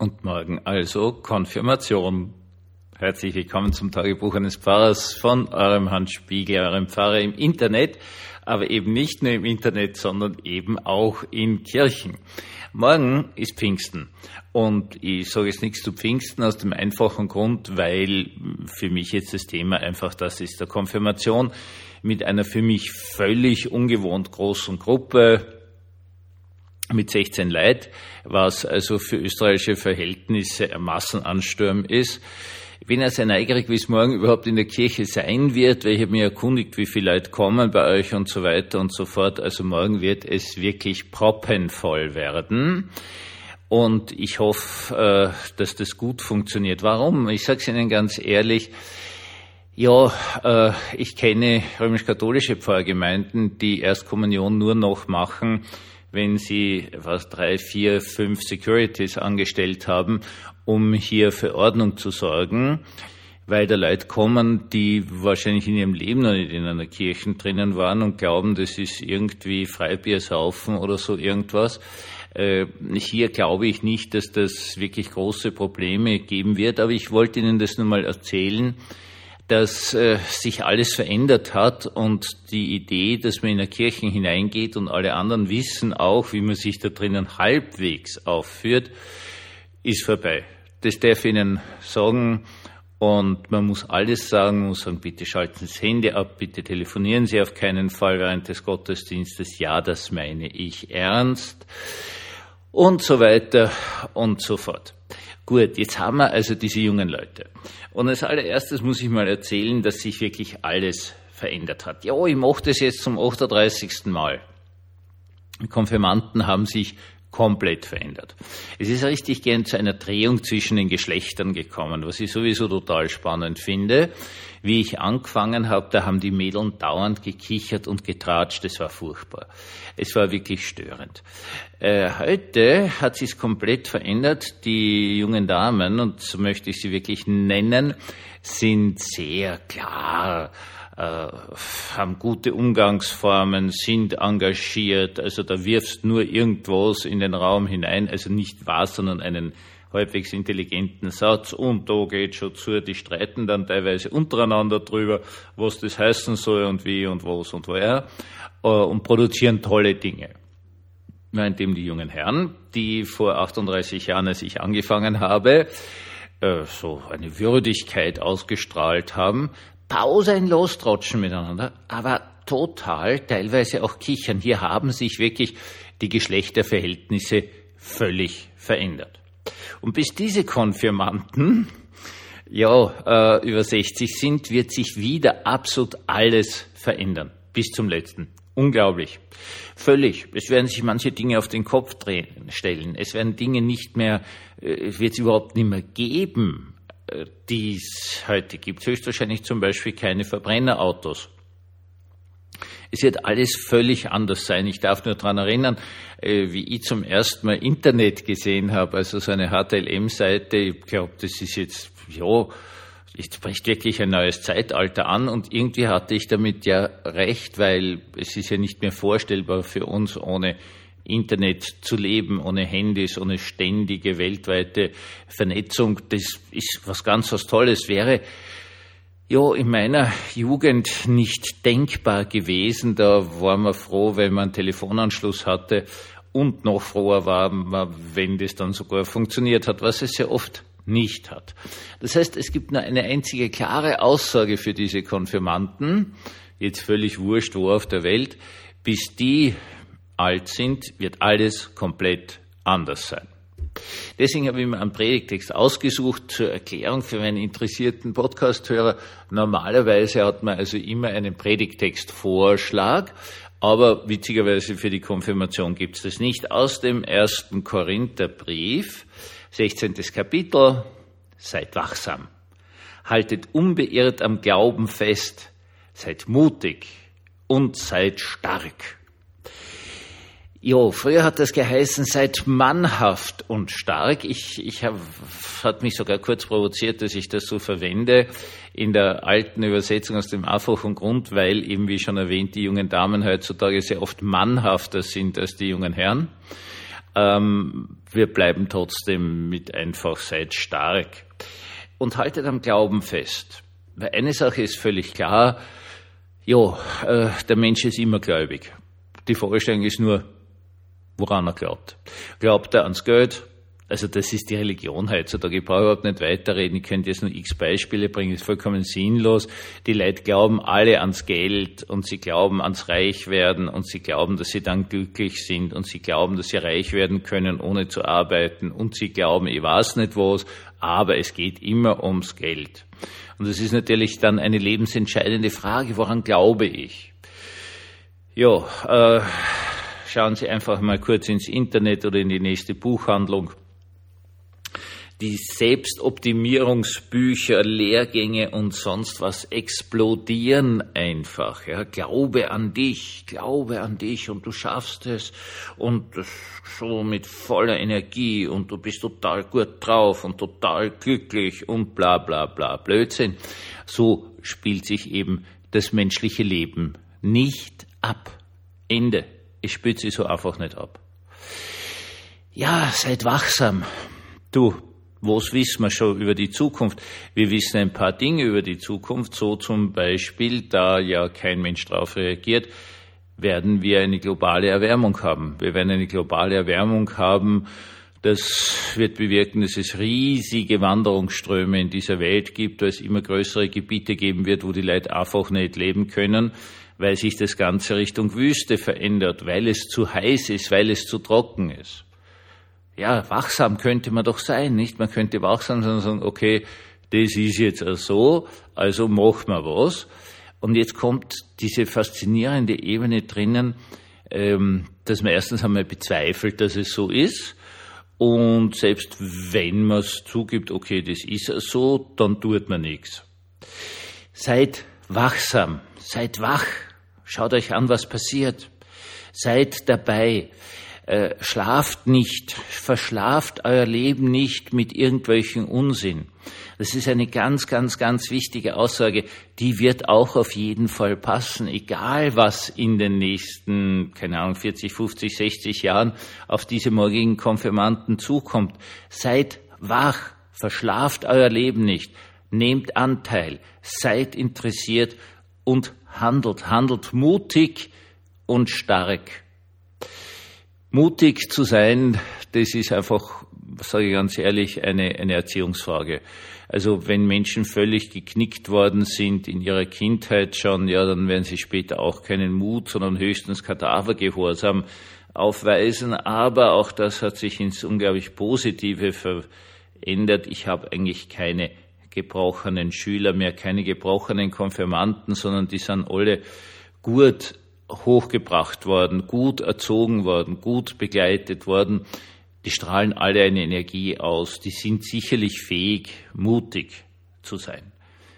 Und morgen also Konfirmation. Herzlich willkommen zum Tagebuch eines Pfarrers von eurem Hans Spiegel, eurem Pfarrer im Internet, aber eben nicht nur im Internet, sondern eben auch in Kirchen. Morgen ist Pfingsten und ich sage jetzt nichts zu Pfingsten aus dem einfachen Grund, weil für mich jetzt das Thema einfach das ist, der Konfirmation mit einer für mich völlig ungewohnt großen Gruppe mit 16 Leuten, was also für österreichische Verhältnisse ein Massenansturm ist. Ich bin ja sehr neugierig, wie es morgen überhaupt in der Kirche sein wird, weil ich habe mich erkundigt, wie viele Leute kommen bei euch und so weiter und so fort. Also morgen wird es wirklich proppenvoll werden. Und ich hoffe, dass das gut funktioniert. Warum? Ich sage es Ihnen ganz ehrlich. Ja, ich kenne römisch-katholische Pfarrgemeinden, die Erstkommunion nur noch machen, wenn sie 3, 4, 5 Securities angestellt haben, um hier für Ordnung zu sorgen, weil da Leute kommen, die wahrscheinlich in ihrem Leben noch nicht in einer Kirche drinnen waren und glauben, das ist irgendwie Freibier saufen oder so irgendwas. Hier glaube ich nicht, dass das wirklich große Probleme geben wird, aber ich wollte Ihnen das nur mal erzählen, dass sich alles verändert hat und die Idee, dass man in eine Kirche hineingeht und alle anderen wissen auch, wie man sich da drinnen halbwegs aufführt, ist vorbei. Das darf ich Ihnen sagen und man muss alles sagen, man muss sagen, bitte schalten Sie das Handy ab, bitte telefonieren Sie auf keinen Fall während des Gottesdienstes, ja, das meine ich ernst und so weiter und so fort. Gut, jetzt haben wir also diese jungen Leute. Und als allererstes muss ich mal erzählen, dass sich wirklich alles verändert hat. Ja, ich mache das jetzt zum 38. Mal. Die Konfirmanden haben sich komplett verändert. Es ist richtig gern zu einer Drehung zwischen den Geschlechtern gekommen, was ich sowieso total spannend finde. Wie ich angefangen habe, da haben die Mädeln dauernd gekichert und getratscht. Das war furchtbar. Es war wirklich störend. Heute hat sich's komplett verändert. Die jungen Damen, und so möchte ich sie wirklich nennen, sind sehr klar, haben gute Umgangsformen, sind engagiert. Also da wirfst nur irgendwas in den Raum hinein, also nicht wahr, sondern einen halbwegs intelligenten Satz und da geht schon zu, die streiten dann teilweise untereinander drüber, was das heißen soll und wie und was und woher und produzieren tolle Dinge. Währenddem die jungen Herren, die vor 38 Jahren, als ich angefangen habe, so eine Würdigkeit ausgestrahlt haben, pausenlos trotschen miteinander, aber total, teilweise auch kichern. Hier haben sich wirklich die Geschlechterverhältnisse völlig verändert. Und bis diese Konfirmanden, über 60 sind, wird sich wieder absolut alles verändern. Bis zum letzten. Unglaublich. Völlig. Es werden sich manche Dinge auf den Kopf stellen. Es werden Dinge nicht mehr, wird es überhaupt nicht mehr geben, die es heute gibt. Höchstwahrscheinlich zum Beispiel keine Verbrennerautos. Es wird alles völlig anders sein. Ich darf nur daran erinnern, wie ich zum ersten Mal Internet gesehen habe, also so eine HTML-Seite. Ich glaube, das ist jetzt bricht wirklich ein neues Zeitalter an und irgendwie hatte ich damit ja recht, weil es ist ja nicht mehr vorstellbar für uns ohne Internet zu leben, ohne Handys, ohne ständige weltweite Vernetzung. Das ist was ganz was Tolles, wäre in meiner Jugend nicht denkbar gewesen. Da war man froh, wenn man einen Telefonanschluss hatte und noch froher war man, wenn das dann sogar funktioniert hat, was es sehr oft nicht hat. Das heißt, es gibt nur eine einzige klare Aussage für diese Konfirmanden, jetzt völlig wurscht wo auf der Welt, bis die alt sind, wird alles komplett anders sein. Deswegen habe ich mir einen Predigtext ausgesucht zur Erklärung für meinen interessierten Podcast-Hörer. Normalerweise hat man also immer einen Predigtextvorschlag, aber witzigerweise für die Konfirmation gibt es das nicht. Aus dem 1. Korintherbrief, 16. Kapitel, seid wachsam, haltet unbeirrt am Glauben fest, seid mutig und seid stark. Früher hat das geheißen, seid mannhaft und stark. Hat mich sogar kurz provoziert, dass ich das so verwende in der alten Übersetzung aus dem einfachen Grund, weil eben, wie schon erwähnt, die jungen Damen heutzutage sehr oft mannhafter sind als die jungen Herren. Wir bleiben trotzdem mit einfach, seid stark und haltet am Glauben fest. Weil eine Sache ist völlig klar, der Mensch ist immer gläubig. Die Vorstellung ist nur, woran er glaubt. Glaubt er ans Geld? Also das ist die Religion heutzutage. Ich brauche überhaupt nicht weiterreden. Ich könnte jetzt nur x Beispiele bringen. Das ist vollkommen sinnlos. Die Leute glauben alle ans Geld und sie glauben ans Reichwerden und sie glauben, dass sie dann glücklich sind und sie glauben, dass sie reich werden können, ohne zu arbeiten und sie glauben, ich weiß nicht was, aber es geht immer ums Geld. Und das ist natürlich dann eine lebensentscheidende Frage. Woran glaube ich? Schauen Sie einfach mal kurz ins Internet oder in die nächste Buchhandlung. Die Selbstoptimierungsbücher, Lehrgänge und sonst was explodieren einfach. Ja. Glaube an dich und du schaffst es und so mit voller Energie und du bist total gut drauf und total glücklich und bla bla bla Blödsinn. So spielt sich eben das menschliche Leben nicht ab. Ende. Es spielt sich so einfach nicht ab. Ja, seid wachsam. Was wissen wir schon über die Zukunft? Wir wissen ein paar Dinge über die Zukunft, so zum Beispiel, da ja kein Mensch darauf reagiert, werden wir eine globale Erwärmung haben. Wir werden eine globale Erwärmung haben, das wird bewirken, dass es riesige Wanderungsströme in dieser Welt gibt, weil es immer größere Gebiete geben wird, wo die Leute einfach nicht leben können, weil sich das Ganze Richtung Wüste verändert, weil es zu heiß ist, weil es zu trocken ist. Ja, wachsam könnte man doch sein, nicht? Man könnte wachsam sein und sagen, okay, das ist jetzt so, also machen wir was. Und jetzt kommt diese faszinierende Ebene drinnen, dass man erstens einmal bezweifelt, dass es so ist. Und selbst wenn man es zugibt, okay, das ist so, dann tut man nichts. Seid wachsam, seid wach, schaut euch an, was passiert. Seid dabei. Schlaft nicht, verschlaft euer Leben nicht mit irgendwelchen Unsinn. Das ist eine ganz, ganz, ganz wichtige Aussage. Die wird auch auf jeden Fall passen, egal was in den nächsten, 40, 50, 60 Jahren auf diese morgigen Konfirmanden zukommt. Seid wach, verschlaft euer Leben nicht, nehmt Anteil, seid interessiert und handelt mutig und stark. Mutig zu sein, das ist einfach, sage ich ganz ehrlich, eine Erziehungsfrage. Also wenn Menschen völlig geknickt worden sind in ihrer Kindheit schon, ja, dann werden sie später auch keinen Mut, sondern höchstens Kadavergehorsam aufweisen. Aber auch das hat sich ins unglaublich Positive verändert. Ich habe eigentlich keine gebrochenen Schüler mehr, keine gebrochenen Konfirmanden, sondern die sind alle gut hochgebracht worden, gut erzogen worden, gut begleitet worden. Die strahlen alle eine Energie aus. Die sind sicherlich fähig, mutig zu sein.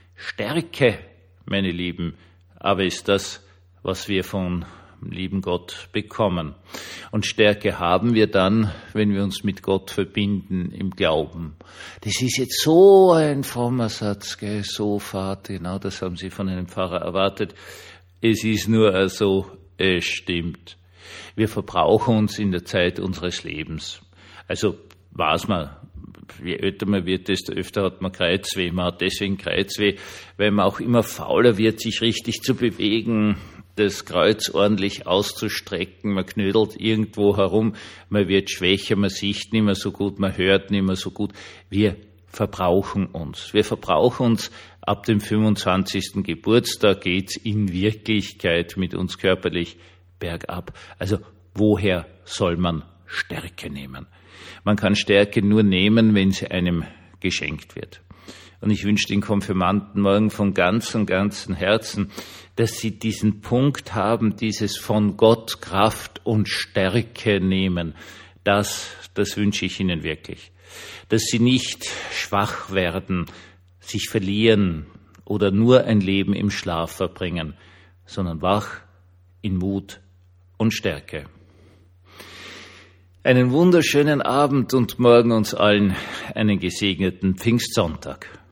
Stärke, meine Lieben, aber ist das, was wir vom lieben Gott bekommen. Und Stärke haben wir dann, wenn wir uns mit Gott verbinden im Glauben. Das ist jetzt so ein frommer Satz, gell? So Vater, genau das haben Sie von einem Pfarrer erwartet. Es ist nur so, es stimmt. Wir verbrauchen uns in der Zeit unseres Lebens. Also weiß man, je älter man wird, desto öfter hat man Kreuzweh. Man hat deswegen Kreuzweh, weil man auch immer fauler wird, sich richtig zu bewegen, das Kreuz ordentlich auszustrecken. Man knödelt irgendwo herum, man wird schwächer, man sieht nicht mehr so gut, man hört nicht mehr so gut. Wir verbrauchen uns. Wir verbrauchen uns. Ab dem 25. Geburtstag geht's in Wirklichkeit mit uns körperlich bergab. Also woher soll man Stärke nehmen? Man kann Stärke nur nehmen, wenn sie einem geschenkt wird. Und ich wünsche den Konfirmanden morgen von ganzem Herzen, dass sie diesen Punkt haben, dieses von Gott Kraft und Stärke nehmen. Das wünsche ich ihnen wirklich. Dass sie nicht schwach werden, sich verlieren oder nur ein Leben im Schlaf verbringen, sondern wach in Mut und Stärke. Einen wunderschönen Abend und morgen uns allen einen gesegneten Pfingstsonntag.